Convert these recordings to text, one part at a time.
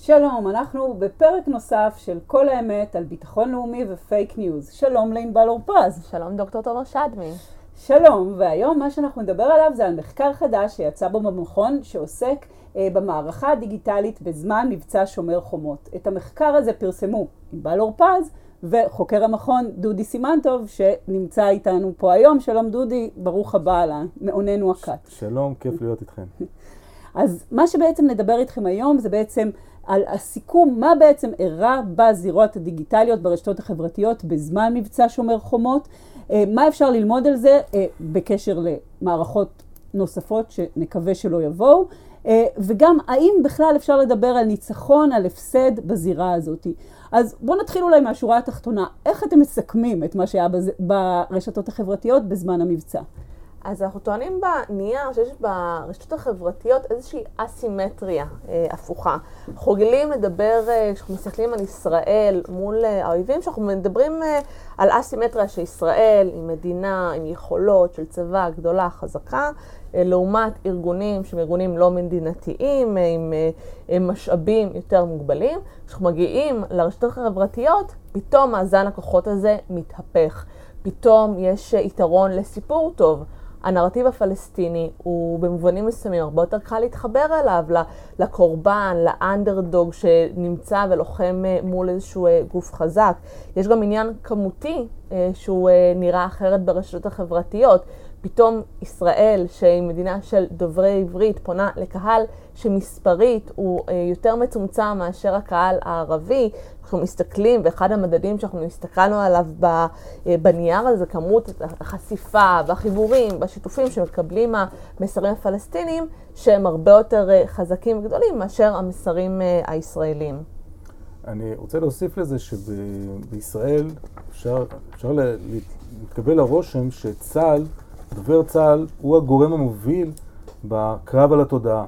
שלום, אנחנו בפרק נוסף של כל האמת על ביטחון לאומי ופייק ניוז. שלום לענבל אורפז. שלום דוקטור תומר שדמי. שלום, והיום מה שאנחנו נדבר עליו זה על מחקר חדש שיצא בו במכון שעוסק במערכה הדיגיטלית בזמן מבצע שומר חומות. את המחקר הזה פרסמו ענבל אורפז וחוקר המכון דודי סימנטוב שנמצא איתנו פה היום. שלום דודי, ברוך הבא על מעוננו הקט. שלום, כיף להיות איתכם. אז מה שבעצם נדבר איתכם היום זה בעצם על הסיכום, מה בעצם אירע בזירות הדיגיטליות ברשתות החברתיות בזמן מבצע שומר חומות, מה אפשר ללמוד על זה בקשר למערכות נוספות שנקווה שלא יבואו, וגם האם בכלל אפשר לדבר על ניצחון, על הפסד בזירה הזאת. אז בואו נתחיל אולי מהשורה התחתונה. איך אתם מסכמים את מה שהיה ברשתות החברתיות בזמן המבצע? אז אנחנו טוענים בנייר שיש ברשתות החברתיות איזושהי אסימטריה הפוכה. אנחנו רגילים לדבר, כשאנחנו מסתכלים על ישראל מול האויבים, שאנחנו מדברים על אסימטריה שישראל היא מדינה עם יכולות של צבא גדולה, חזקה, לעומת ארגונים שהם ארגונים לא מדינתיים, עם משאבים יותר מוגבלים. כשאנחנו מגיעים לרשתות החברתיות, פתאום מאזן הכוחות הזה מתהפך. פתאום יש יתרון לסיפור טוב. הנרטיב הפלסטיני הוא במובנים מסוימים הרבה יותר קל להתחבר אליו, לקורבן, לאנדרדוג שנמצא ולוחם מול איזשהו גוף חזק. יש גם עניין כמותי שהוא נראה אחרת ברשתות החברתיות. פתאום ישראל, שהיא מדינה של דוברי עברית, פונה לקהל שמספרית הוא יותר מצומצם מאשר הקהל הערבי. אנחנו מסתכלים, ואחד המדדים שאנחנו הסתכלנו עליו בנייר הזה, כמות החשיפה והחיבורים והשיתופים שמקבלים המסרים הפלסטינים, שהם הרבה יותר חזקים וגדולים מאשר המסרים הישראלים. אני רוצה להוסיף לזה שבישראל אפשר להתקבל הרושם שצה"ל, דובר צה"ל, הוא הגורם המוביל בקרב על התודעה.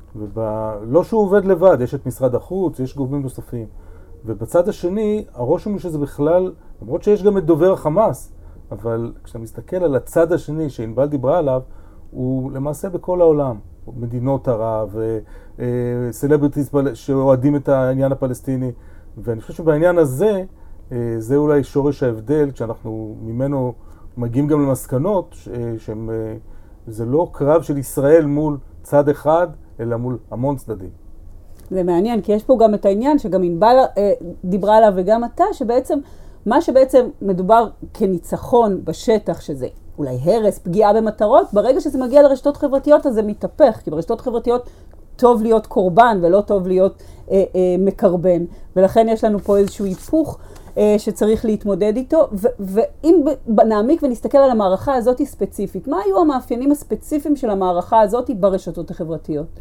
לא שהוא עובד לבד, יש את משרד החוץ, יש גורמים נוספים. ובצד השני, הרושם הוא שזה בכלל, למרות שיש גם את דובר החמאס, אבל כשאתה מסתכל על הצד השני שענבל דיברה עליו, הוא למעשה בכל העולם. מדינות ערב, סלבריטיז שאוהדים את העניין הפלסטיני. ואני חושב שבעניין הזה, זה אולי שורש ההבדל, כשאנחנו ממנו מגיעים גם למסקנות, שזה לא קרב של ישראל מול צד אחד, אלא מול המון צדדים. זה מעניין, כי יש פה גם את העניין שגם ענבל דיברה עליו וגם אתה, שבעצם מה שבעצם מדובר כניצחון בשטח, שזה אולי הרס, פגיעה במטרות, ברגע שזה מגיע לרשתות חברתיות, אז זה מתהפך, כי ברשתות חברתיות טוב להיות קורבן ולא טוב להיות מקרבן. ולכן יש לנו פה איזשהו היפוך שצריך להתמודד איתו, ואם נעמיק ונסתכל על המערכה הזאת ספציפית, מה היו המאפיינים הספציפיים של המערכה הזאת ברשתות החברתיות?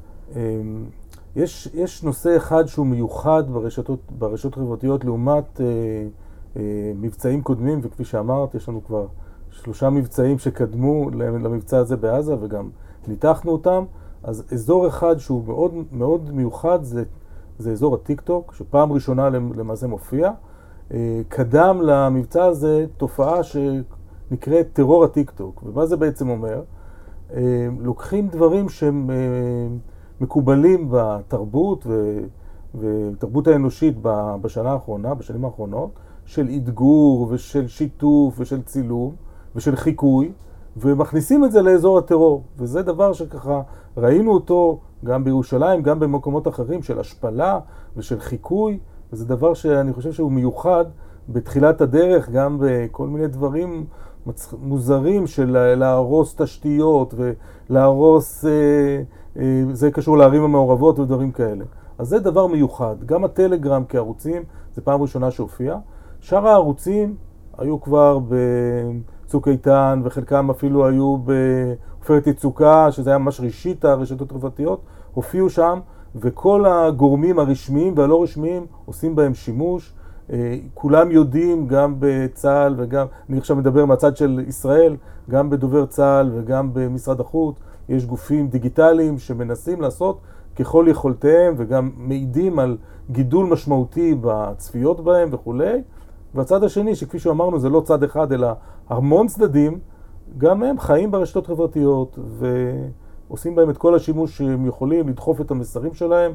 יש נושא אחד שהוא מיוחד ברשתות החברתיות לעומת מבצעים קודמים, וכפי שאמרת, יש לנו כבר 3 מבצעים שקדמו למבצע הזה בעזה, וגם ניתחנו אותם. אז אזור אחד שהוא מאוד מאוד מיוחד זה אזור הטיק-טוק, שפעם ראשונה למעשה מופיע. קדם למבצע הזה תופעה שנקראת טרור הטיק-טוק. ומה זה בעצם אומר? לוקחים דברים שהם מקובלים בתרבות ותרבות האנושית בשנים האחרונות, של אתגור ושל שיתוף ושל צילום ושל חיקוי, ומכניסים את זה לאזור הטרור. וזה דבר שככה ראינו אותו גם בירושלים, גם במקומות אחרים, של השפלה ושל חיקוי, וזה דבר שאני חושב שהוא מיוחד בתחילת הדרך, גם בכל מיני דברים מוזרים של להרוס תשתיות ולהרוס, זה קשור לערים המעורבות ודברים כאלה. אז זה דבר מיוחד. גם הטלגרם כערוצים, זה פעם ראשונה שהופיע. שאר הערוצים היו כבר בצוק איתן, וחלקם אפילו היו בעופרת יצוקה, שזה היה ממש ראשית הרשתות החברתיות, הופיעו שם, וכל הגורמים הרשמיים והלא רשמיים עושים בהם שימוש. כולם יודעים, גם בצה"ל וגם, אני עכשיו מדבר מהצד של ישראל, גם בדובר צה"ל וגם במשרד החוץ, יש גופים דיגיטליים שמנסים לעשות ככל יכולתיהם, וגם מעידים על גידול משמעותי בצפיות בהם וכו'. והצד השני, שכפי שאמרנו, זה לא צד אחד, אלא המון צדדים, גם הם חיים ברשתות חברתיות, ועושים בהם את כל השימוש שהם יכולים לדחוף את המסרים שלהם,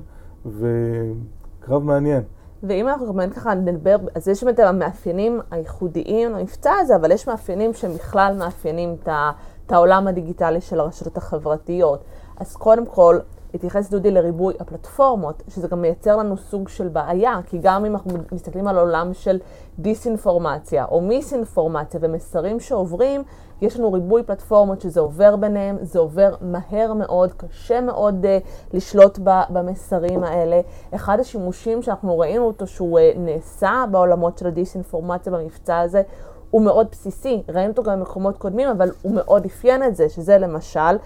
וקרב מעניין. ואם אנחנו באמת ככה נדבר, אז יש באמת המאפיינים הייחודיים למבצע הזה, אבל יש מאפיינים שבכלל מאפיינים את העולם הדיגיטלי של הרשתות החברתיות. אז קודם כל, התייחס דודי לריבוי הפלטפורמות, שזה גם מייצר לנו סוג של בעיה, כי גם אם אנחנו מסתכלים על עולם של דיסאינפורמציה או מיסאינפורמציה ומסרים שעוברים, יש לנו ריבוי פלטפורמות שזה עובר ביניהם, זה עובר מהר מאוד, קשה מאוד לשלוט במסרים האלה. אחד השימושים שאנחנו ראינו אותו שהוא נעשה בעולמות של הדיסאינפורמציה במבצע הזה, הוא מאוד בסיסי, ראינו אותו גם במקומות קודמים, אבל הוא מאוד אפיין את זה, שזה למשל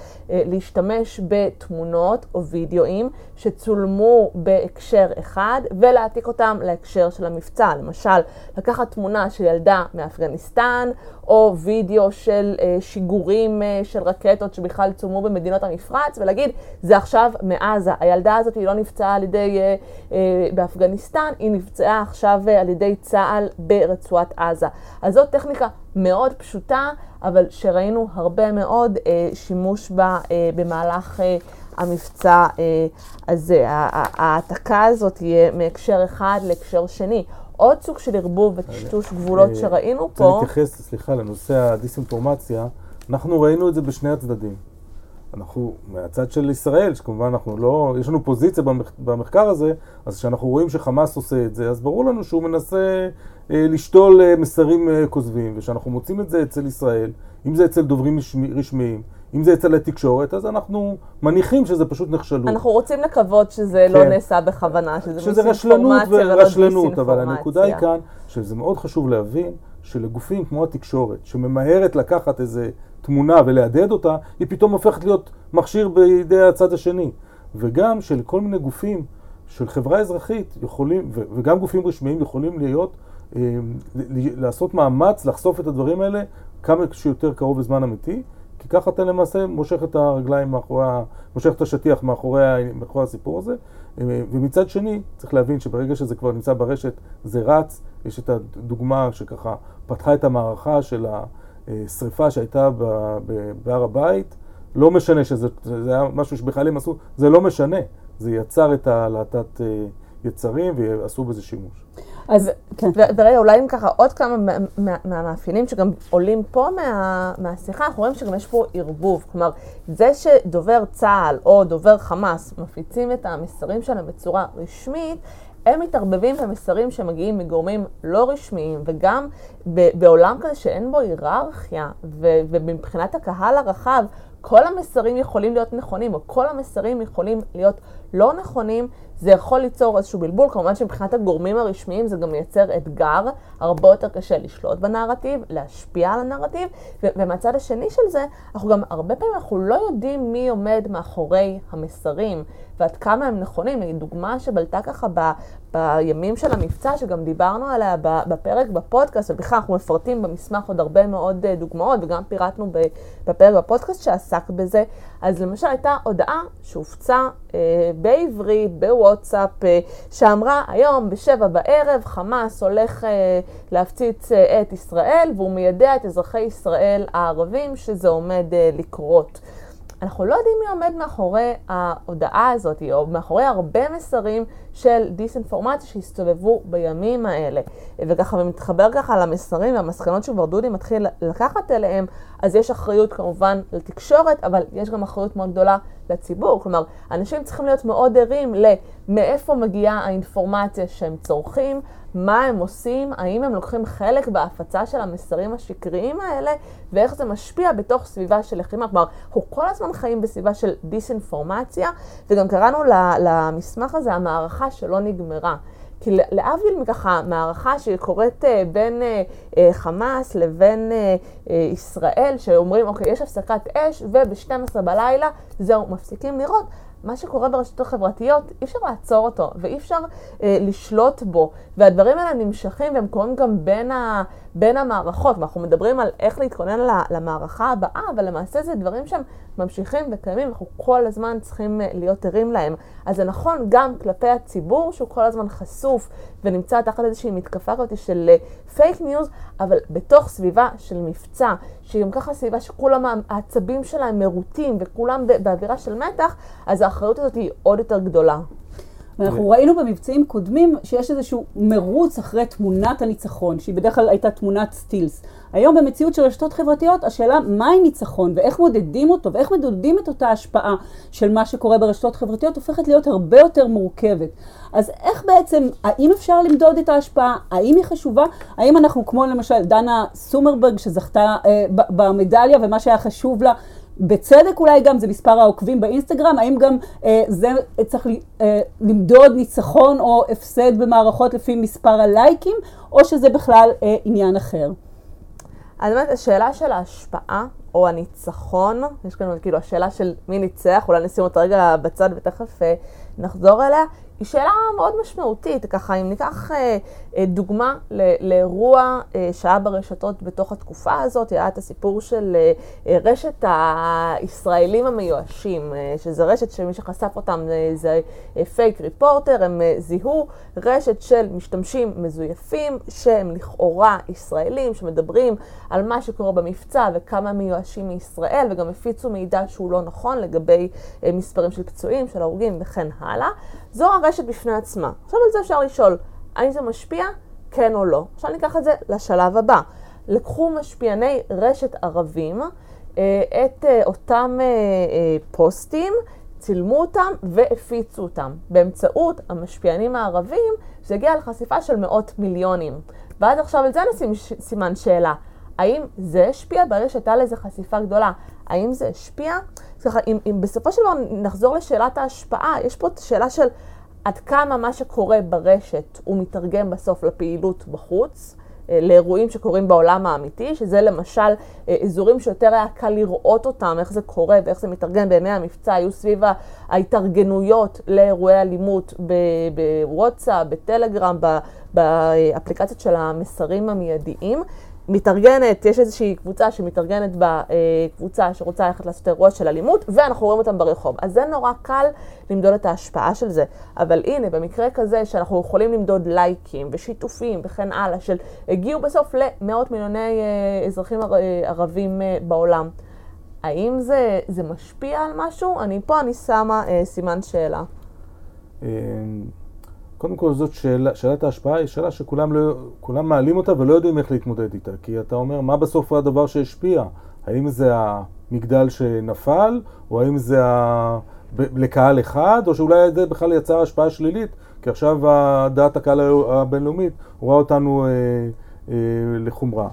להשתמש בתמונות או וידאוים שצולמו בהקשר אחד, ולהעתיק אותם להקשר של המבצע. למשל, לקחת תמונה של ילדה מאפגניסטן, או וידאו של שיגורים של רקטות שבכלל צולמו במדינות המפרץ, ולהגיד, זה עכשיו מעזה. הילדה הזאת היא לא נפצעה על ידי באפגניסטן, היא נפצעה עכשיו על ידי צה"ל ברצועת עזה. אז זאת טכניקה מאוד פשוטה, אבל שראינו הרבה מאוד שימוש בה במהלך המבצע הזה. ההעתקה הזאת תהיה מהקשר אחד להקשר שני. עוד סוג של ערבוב וטשטוש גבולות שראינו פה. אני אתייחס, סליחה, לנושא הדיסאינפורמציה. אנחנו ראינו את זה בשני הצדדים. אנחנו, מהצד של ישראל, שכמובן אנחנו לא, יש לנו פוזיציה במחקר הזה, אז כשאנחנו רואים שחמאס עושה את זה, אז ברור לנו שהוא מנסה לשתול מסרים כוזבים, ושאנחנו מוצאים את זה אצל ישראל, אם זה אצל דוברים רשמיים, אם זה אצל התקשורת, אז אנחנו מניחים שזה פשוט נכשלות. אנחנו רוצים לקוות שזה לא נעשה בכוונה, שזה רשלנות ורשלנות, אבל הנקודה היא כאן, שזה מאוד חשוב להבין, שלגופים כמו התקשורת, שממהרת לקחת איזה תמונה ולהדהד אותה, היא פתאום הופכת להיות מכשיר בידי הצד השני. וגם שלכל מיני גופים של חברה אזרחית יכולים, וגם גופים רשמיים יכולים להיות, לעשות מאמץ, לחשוף את הדברים האלה כמה שיותר קרוב לזמן אמיתי, כי ככה אתה למעשה מושך את הרגליים מושך את השטיח מאחורי הסיפור הזה. ומצד שני, צריך להבין שברגע שזה כבר נמצא ברשת, זה רץ. יש את הדוגמה שככה פתחה את המערכה של השריפה שהייתה בהר הבית. לא משנה שזה היה משהו שבחיילים עשו, זה לא משנה. זה יצר את הלהטת יצרים ועשו בזה שימוש. אז ורגע, אולי אם ככה עוד כמה מהמאפיינים שגם עולים פה מהשיחה, אנחנו רואים שגם יש פה ערבוב. כלומר, זה שדובר צה"ל או דובר חמאס מפיצים את המסרים שלהם בצורה רשמית, הם מתערבבים במסרים שמגיעים מגורמים לא רשמיים, וגם בעולם כזה שאין בו היררכיה, ומבחינת הקהל הרחב, כל המסרים יכולים להיות נכונים, או כל המסרים יכולים להיות לא נכונים, זה יכול ליצור איזשהו בלבול. כמובן שמבחינת הגורמים הרשמיים זה גם מייצר אתגר, הרבה יותר קשה לשלוט בנרטיב, להשפיע על הנרטיב, ומהצד השני של זה, אנחנו גם הרבה פעמים אנחנו לא יודעים מי עומד מאחורי המסרים, ועד כמה הם נכונים. נגיד דוגמה שבלטה ככה בימים של המבצע, שגם דיברנו עליה בפרק בפודקאסט, ובכלל אנחנו מפרטים במסמך עוד הרבה מאוד דוגמאות, וגם פירטנו בפרק בפודקאסט שעסק בזה. אז למשל הייתה הודעה שהופצה בעברית, בוואטסאפ, שאמרה היום ב7 חמאס הולך להפציץ את ישראל, והוא מיידע את אזרחי ישראל הערבים שזה עומד לקרות. אנחנו לא יודעים מי עומד מאחורי ההודעה הזאת, או מאחורי הרבה מסרים של דיסאינפורמציה שהסתובבו בימים האלה. וככה, ומתחבר ככה למסרים והמסקנות שכבר דודי מתחיל לקחת אליהם, אז יש אחריות כמובן לתקשורת, אבל יש גם אחריות מאוד גדולה לציבור. כלומר, אנשים צריכים להיות מאוד ערים מאיפה מגיעה האינפורמציה שהם צורכים, מה הם עושים, האם הם לוקחים חלק בהפצה של המסרים השקריים האלה, ואיך זה משפיע בתוך סביבה של לחימה. כלומר, אנחנו כל הזמן חיים בסביבה של דיסאינפורמציה, וגם קראנו למסמך הזה המערכה שלא נגמרה. כי להבדיל מככה מערכה שקורית בין חמאס לבין ישראל, שאומרים, אוקיי, יש הפסקת אש, וב-12 בלילה, זהו, מפסיקים לראות. מה שקורה ברשתות החברתיות, אי אפשר לעצור אותו, ואי אפשר לשלוט בו. והדברים האלה נמשכים, והם קורים גם בין המערכות. אנחנו מדברים על איך להתכונן למערכה הבאה, אבל למעשה זה דברים שהם ממשיכים וקיימים, אנחנו כל הזמן צריכים להיות ערים להם. אז זה נכון גם כלפי הציבור, שהוא כל הזמן חשוף, ונמצא תחת איזושהי מתקפה כזאת של פייק ניוז, אבל בתוך סביבה של מבצע, שהיא גם ככה סביבה שכולם העצבים שלהם מרוטים, וכולם באווירה של מתח, אז האחריות הזאת היא עוד יותר גדולה. ואנחנו ראינו במבצעים קודמים שיש איזשהו מרוץ אחרי תמונת הניצחון, שהיא בדרך כלל הייתה תמונת סטילס. היום במציאות של רשתות חברתיות, השאלה מהי ניצחון ואיך מודדים אותו ואיך מודדים את אותה השפעה של מה שקורה ברשתות חברתיות הופכת להיות הרבה יותר מורכבת. אז איך בעצם, האם אפשר למדוד את ההשפעה? האם היא חשובה? האם אנחנו כמו למשל דנה סומרברג שזכתה במדליה ומה שהיה חשוב לה, בצדק אולי גם זה מספר העוקבים באינסטגרם, האם גם זה צריך למדוד ניצחון או הפסד במערכות לפי מספר הלייקים, או שזה בכלל עניין אחר? אז באמת, השאלה של ההשפעה או הניצחון, יש כאן כאילו השאלה של מי ניצח, אולי נשים אותה רגע בצד ותכף נחזור אליה, היא שאלה מאוד משמעותית. ככה, אם ניקח דוגמה לאירוע שהיה ברשתות בתוך התקופה הזאת, היה את הסיפור של רשת הישראלים המיואשים, שזה רשת שמי שחשף אותם זה פייק ריפורטר, הם זיהו רשת של משתמשים מזויפים שהם לכאורה ישראלים, שמדברים על מה שקורה במבצע וכמה מיואשים מישראל, וגם הפיצו מידע שהוא לא נכון לגבי מספרים של פצועים, של הרוגים וכן הלאה. זו הרשת בפני עצמה. עכשיו על זה אפשר לשאול, האם זה משפיע? כן או לא. עכשיו ניקח את זה לשלב הבא. לקחו משפיעני רשת ערבים את אותם פוסטים, צילמו אותם והפיצו אותם. באמצעות המשפיענים הערבים, זה הגיע לחשיפה של מאות מיליונים. ועד עכשיו על זה נשים סימן שאלה. האם זה השפיע? ברגע שהייתה לזה חשיפה גדולה, האם זה השפיע? ככה, אם בסופו של דבר נחזור לשאלת ההשפעה, יש פה את השאלה של עד כמה מה שקורה ברשת הוא מתרגם בסוף לפעילות בחוץ, לאירועים שקורים בעולם האמיתי, שזה למשל אזורים שיותר היה קל לראות אותם, איך זה קורה ואיך זה מתרגם בימי המבצע, היו סביב ההתארגנויות לאירועי אלימות בוואטסאפ, בטלגרם, באפליקציות של המסרים המיידיים. מתארגנת, יש איזושהי קבוצה שמתארגנת בקבוצה שרוצה ללכת לעשות אירוע של אלימות, ואנחנו רואים אותם ברחוב. אז זה נורא קל למדוד את ההשפעה של זה. אבל הנה, במקרה כזה שאנחנו יכולים למדוד לייקים ושיתופים וכן הלאה, של הגיעו בסוף למאות מיליוני אזרחים ערבים בעולם. האם זה משפיע על משהו? אני שמה סימן שאלה. קודם כל זאת שאלת ההשפעה, היא שאלה שכולם מעלים אותה ולא יודעים איך להתמודד איתה. כי אתה אומר, מה בסוף הדבר שהשפיע? האם זה המגדל שנפל, או האם זה לקהל אחד, או שאולי זה בכלל יצר השפעה שלילית, כי עכשיו דעת הקהל הבינלאומית רואה אותנו לחומרה.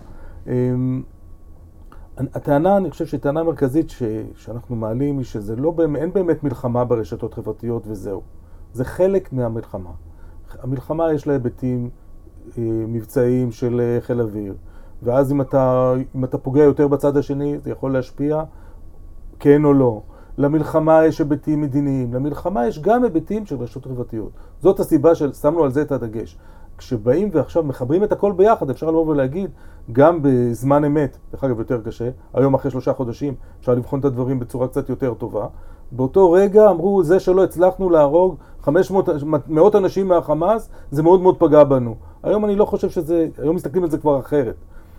הטענה, אני חושב שהטענה המרכזית שאנחנו מעלים היא שזה אין באמת מלחמה ברשתות חברתיות וזהו. זה חלק מהמלחמה. המלחמה יש לה היבטים מבצעיים של חיל אוויר, ואז אם אתה פוגע יותר בצד השני, זה יכול להשפיע כן או לא. למלחמה יש היבטים מדיניים, למלחמה יש גם היבטים של רשתות חברתיות. זאת הסיבה ששמנו על זה את הדגש. כשבאים ועכשיו מחברים את הכל ביחד, אפשר לבוא ולהגיד, גם בזמן אמת, דרך אגב יותר קשה, היום אחרי 3 חודשים, אפשר לבחון את הדברים בצורה קצת יותר טובה. באותו רגע אמרו, זה שלא הצלחנו להרוג 500 אנשים מהחמאס, זה מאוד מאוד פגע בנו. היום אני לא חושב שזה, היום מסתכלים על זה כבר אחרת.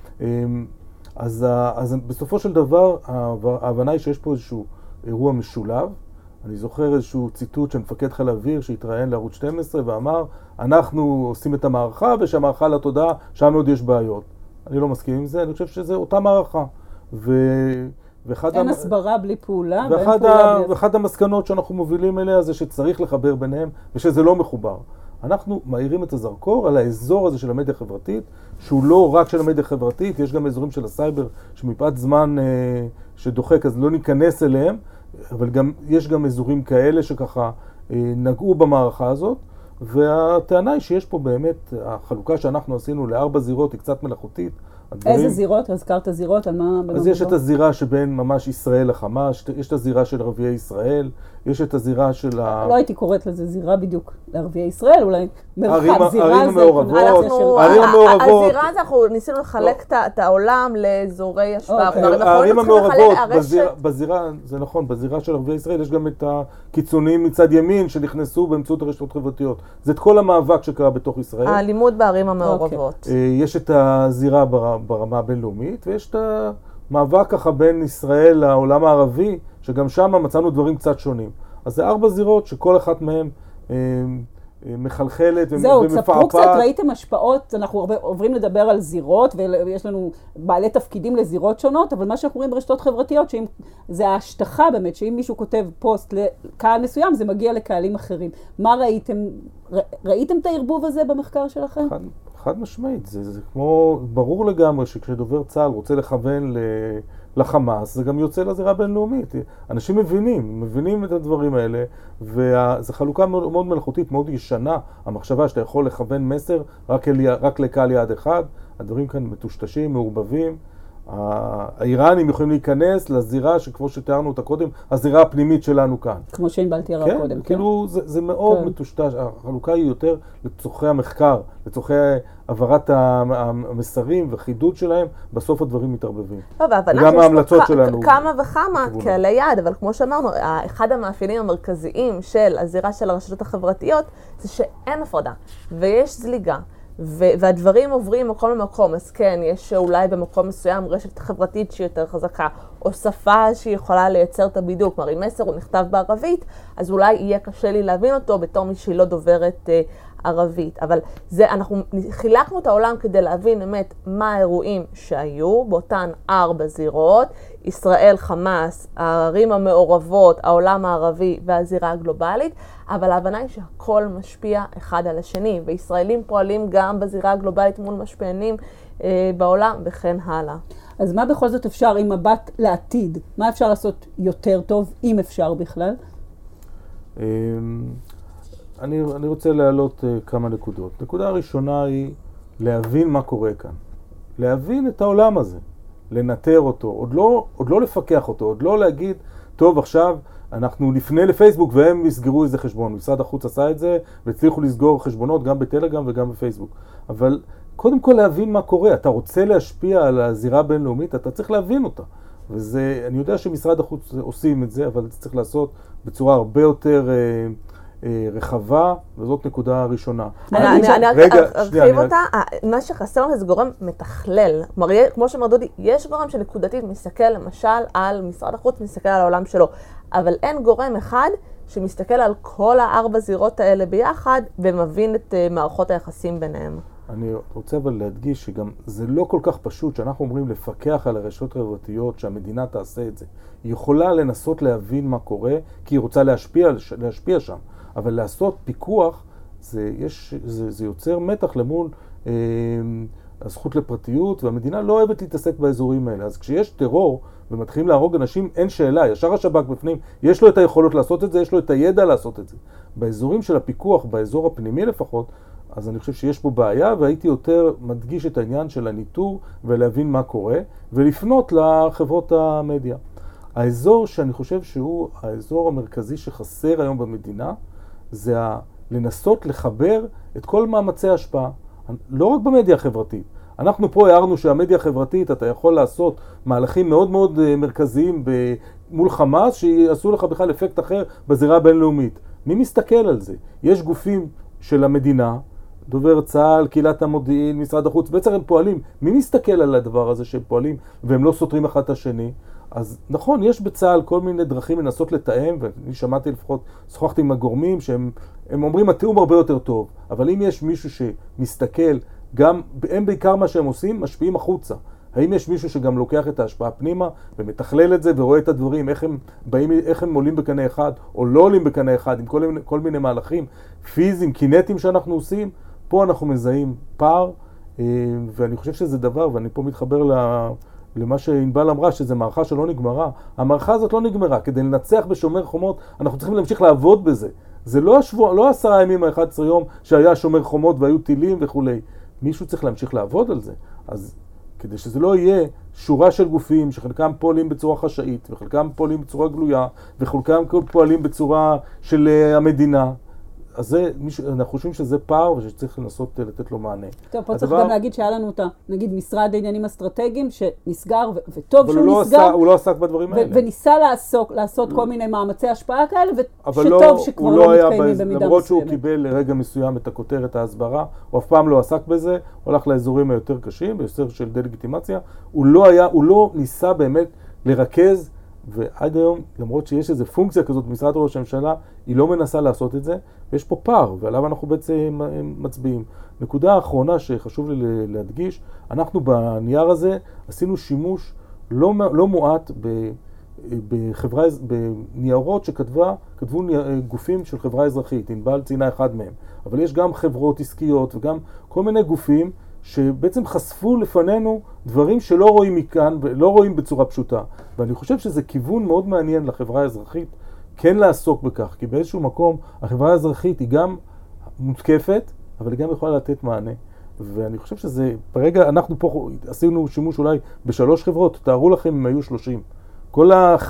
אז בסופו של דבר, ההבנה היא שיש פה איזשהו אירוע משולב. אני זוכר איזשהו ציטוט של מפקד חיל האוויר שהתראיין לערוץ 12 ואמר, אנחנו עושים את המערכה ושהמערכה לתודעה, שם עוד יש בעיות. אני לא מסכים עם זה, אני חושב שזה אותה מערכה. אין הסברה בלי פעולה, ואחת המסקנות שאנחנו מובילים אליה זה שצריך לחבר ביניהם ושזה לא מחובר. אנחנו מאירים את הזרקור על האזור הזה של המדיה החברתית, שהוא לא רק של המדיה החברתית, יש גם אזורים של הסייבר שמפאת זמן שדוחק אז לא ניכנס אליהם, אבל יש גם אזורים כאלה שככה נגעו במערכה הזאת, והטענה היא שיש פה באמת, החלוקה שאנחנו עשינו ל4 זירות היא קצת מלאכותית. איזה זירות? הזכרת זירות? על מה? אז יש את הזירה שבין ממש ישראל לחמאס, יש את הזירה של ערביי ישראל, יש את הזירה של לא הייתי קוראת לזה זירה בדיוק לערביי ישראל, אולי מרחב זירה זה... הערים המעורבות. הזירה זה, אנחנו ניסינו לחלק את העולם לאזורי השפעה. הערים המעורבות, בזירה, זה נכון, בזירה של ערביי ישראל יש גם את הקיצונים מצד ימין שנכנסו באמצעות הרשתות חברתיות. זה את כל המאבק שקרה בתוך ישראל. האלימות בערים המעורבות. יש את הזירה ברמה הבינלאומית, ויש את המאבק ככה בין ישראל לעולם הערבי, שגם שם מצאנו דברים קצת שונים. אז זה 4 זירות שכל אחת מהן מחלחלת זהו, ומפעפעת. תספרו קצת, ראיתם השפעות, אנחנו עוברים לדבר על זירות, ויש לנו בעלי תפקידים לזירות שונות, אבל מה שאנחנו רואים ברשתות חברתיות, זה ההשטחה באמת, שאם מישהו כותב פוסט לקהל מסוים, זה מגיע לקהלים אחרים. מה ראיתם? ראיתם את הערבוב הזה במחקר שלכם? חד משמעית, זה כמו, ברור לגמרי שכשדובר צה"ל רוצה לכוון לחמאס, זה גם יוצא לזירה בינלאומית. אנשים מבינים את הדברים האלה, וזו חלוקה מאוד, מאוד מלאכותית, מאוד ישנה. המחשבה שאתה יכול לכוון מסר רק לקהל יעד אחד, הדברים כאן מטושטשים, מעורבבים. האיראנים יכולים להיכנס לזירה שכמו שתיארנו אותה קודם, הזירה הפנימית שלנו כאן. כמו שהנבלתי הרב קודם. כן, כאילו זה מאוד מטושטש. החלוקה היא יותר לצורכי המחקר, לצורכי העברת המסרים וחידוד שלהם, בסוף הדברים מתערבבים. וגם ההמלצות שלנו. כמה וכמה קהלי יעד, אבל כמו שאמרנו, אחד המאפיינים המרכזיים של הזירה של הרשתות החברתיות, זה שאין הפרדה, ויש זליגה. והדברים עוברים מקום למקום, אז כן, יש אולי במקום מסוים רשת חברתית שהיא יותר חזקה, או שפה שהיא יכולה לייצר את הבידוק, כלומר, אם מסר הוא נכתב בערבית, אז אולי יהיה קשה לי להבין אותו בתור מי שהיא לא דוברת ערבית. אבל אנחנו חילקנו את העולם כדי להבין באמת מה האירועים שהיו באותן 4 זירות, ישראל, חמאס, הערים המעורבות, העולם הערבי והזירה הגלובלית, אבל ההבנה היא שהכל משפיע אחד על השני, וישראלים פועלים גם בזירה הגלובלית מול משפיענים בעולם וכן הלאה. אז מה בכל זאת אפשר עם מבט לעתיד? מה אפשר לעשות יותר טוב, אם אפשר בכלל? אני רוצה להעלות כמה נקודות. נקודה הראשונה היא להבין מה קורה כאן. להבין את העולם הזה, לנטר אותו, עוד לא לפקח אותו, עוד לא להגיד, טוב עכשיו אנחנו נפנה לפייסבוק והם יסגרו איזה חשבון. משרד החוץ עשה את זה והצליחו לסגור חשבונות גם בטלגרם וגם בפייסבוק. אבל קודם כל להבין מה קורה. אתה רוצה להשפיע על הזירה הבינלאומית, אתה צריך להבין אותה. אני יודע שמשרד החוץ עושים את זה, אבל זה צריך לעשות בצורה הרבה יותר רחבה, וזאת נקודה ראשונה. אני ארחיב אותה, מה שחסר לנו זה גורם מתכלל. כמו שאומר דודי, יש גורם שנקודתית מסתכל למשל על משרד החוץ, מסתכל על העולם שלו, אבל אין גורם אחד שמסתכל על כל 4 זירות האלה ביחד, ומבין את מערכות היחסים ביניהם. אני רוצה אבל להדגיש שגם זה לא כל כך פשוט שאנחנו אומרים לפקח על הרשתות חברתיות, שהמדינה תעשה את זה. היא יכולה לנסות להבין מה קורה, כי היא רוצה להשפיע שם. אבל לעשות פיקוח, זה יוצר מתח למול הזכות לפרטיות, והמדינה לא אוהבת להתעסק באזורים האלה. אז כשיש טרור ומתחילים להרוג אנשים, אין שאלה, ישר השב"כ בפנים, יש לו את היכולות לעשות את זה, יש לו את הידע לעשות את זה. באזורים של הפיקוח, באזור הפנימי לפחות, אז אני חושב שיש פה בעיה, והייתי יותר מדגיש את העניין של הניטור ולהבין מה קורה, ולפנות לחברות המדיה. האזור שאני חושב שהוא האזור המרכזי שחסר היום במדינה, זה לנסות לחבר את כל מאמצי ההשפעה, לא רק במדיה החברתית. אנחנו פה הערנו שהמדיה החברתית, אתה יכול לעשות מהלכים מאוד מאוד מרכזיים מול חמאס, שיעשו לך בכלל אפקט אחר בזירה הבינלאומית. מי מסתכל על זה? יש גופים של המדינה, דובר צה"ל, קהילת המודיעין, משרד החוץ, בעצם הם פועלים. מי מסתכל על הדבר הזה שהם פועלים והם לא סותרים אחד את השני? אז נכון, יש בצה"ל כל מיני דרכים לנסות לתאם, ואני שמעתי לפחות, שוחחתי עם הגורמים שהם אומרים, התיאום הרבה יותר טוב, אבל אם יש מישהו שמסתכל, גם הם בעיקר מה שהם עושים, משפיעים החוצה. האם יש מישהו שגם לוקח את ההשפעה פנימה ומתכלל את זה ורואה את הדברים, איך הם עולים בקנה אחד או לא עולים בקנה אחד, עם כל מיני מהלכים פיזיים, קינטיים שאנחנו עושים, פה אנחנו מזהים פער, ואני חושב שזה דבר, ואני פה מתחבר למה שענבל אמרה, שזה מערכה שלא נגמרה. המערכה הזאת לא נגמרה. כדי לנצח בשומר חומות, אנחנו צריכים להמשיך לעבוד בזה. זה לא 10 ימים, 11 יום שהיה שומר חומות והיו טילים וכו'. מישהו צריך להמשיך לעבוד על זה. אז כדי שזה לא יהיה שורה של גופים שחלקם פועלים בצורה חשאית, וחלקם פועלים בצורה גלויה, וחלקם פועלים בצורה של המדינה, אז אנחנו חושבים שזה פער ושצריך לנסות לתת לו מענה. טוב, פה צריך גם להגיד שהיה לנו אותה, נגיד משרד העניינים אסטרטגיים שנסגר, וטוב שהוא נסגר. הוא לא עסק בדברים האלה. וניסה לעשות כל מיני מאמצי השפעה כאלה, ושטוב שכבר לא מתקיימים במידה מסוימת. למרות שהוא קיבל לרגע מסוים את הכותרת ההסברה, הוא אף פעם לא עסק בזה, הוא הלך לאזורים היותר קשים, ביותר של דלגיטימציה. הוא לא ניסה באמת לרכז ועד היום, למרות שיש איזו פונקציה כזאת במשרד ראש הממשלה, היא לא מנסה לעשות את זה, ויש פה פער, ועליו אנחנו בעצם מצביעים. נקודה האחרונה שחשוב לי להדגיש, אנחנו בנייר הזה עשינו שימוש לא מועט בניירות כתבו גופים של חברה אזרחית, ענבל ציינה אחד מהם, אבל יש גם חברות עסקיות וגם כל מיני גופים שבעצם חשפו לפנינו דברים שלא רואים מכאן ולא רואים בצורה פשוטה. ואני חושב שזה כיוון מאוד מעניין לחברה האזרחית כן לעסוק בכך, כי באיזשהו מקום החברה האזרחית היא גם מותקפת, אבל היא גם יכולה לתת מענה. ואני חושב שזה, ברגע אנחנו פה עשינו שימוש אולי ב3 חברות, תארו לכם אם היו 30. כל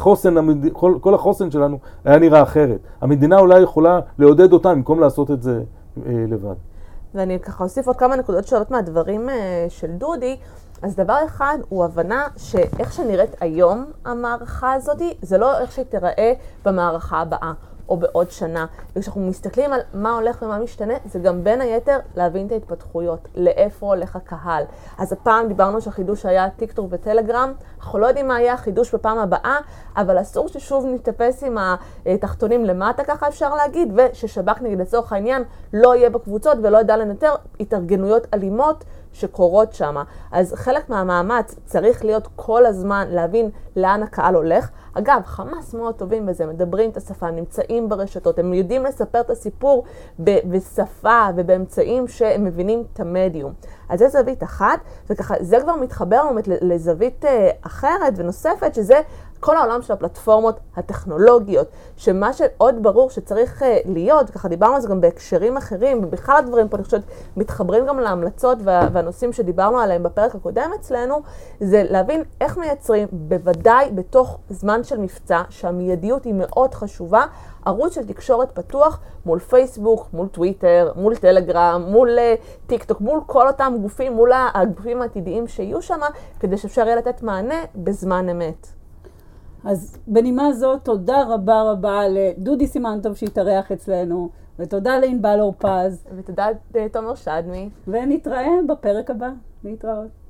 החוסן שלנו היה נראה אחרת. המדינה אולי יכולה לעודד אותם במקום לעשות את זה לבד. ואני ככה אוסיף עוד כמה נקודות שאלות מהדברים של דודי. אז דבר אחד הוא הבנה שאיך שנראית היום המערכה הזאת, זה לא איך שהיא תיראה במערכה הבאה או בעוד שנה. וכשאנחנו מסתכלים על מה הולך ומה משתנה, זה גם בין היתר להבין את ההתפתחויות, לאיפה הולך הקהל. אז הפעם דיברנו שהחידוש היה טיקטוק וטלגרם, אנחנו לא יודעים מה יהיה החידוש בפעם הבאה, אבל אסור ששוב נתאפס עם התחתונים למטה, ככה אפשר להגיד, וששב"כ נגיד לצורך העניין לא יהיה בקבוצות ולא ידע לנטר התארגנויות אלימות שקורות שם. אז חלק מהמאמץ צריך להיות כל הזמן להבין לאן הקהל הולך. אגב, חמאס מאוד טובים בזה, מדברים את השפה, נמצאים ברשתות, הם יודעים לספר את הסיפור בשפה ובאמצעים שהם מבינים את המדיום. אז זה זווית אחת, וככה זה כבר מתחבר לזווית אחרת ונוספת, שזה כל העולם של הפלטפורמות הטכנולוגיות, שמה שעוד ברור שצריך להיות, ככה דיברנו על זה גם בהקשרים אחרים, ובכלל הדברים פה אני חושבת מתחברים גם להמלצות והנושאים שדיברנו עליהם בפרק הקודם אצלנו, זה להבין איך מייצרים, בוודאי בתוך זמן של מבצע, שהמיידיות היא מאוד חשובה, ערוץ של תקשורת פתוח מול פייסבוק, מול טוויטר, מול טלגרם, מול טיקטוק, מול כל אותם גופים, מול הגופים העתידיים שיהיו שם, כדי שאפשר יהיה לתת מענה בזמן אמת. אז בנימה זאת, תודה רבה רבה לדודי סימנטוב שהתארח אצלנו, ותודה לענבל אורפז. ותודה לתומר שדמי. ונתראה בפרק הבא. להתראות.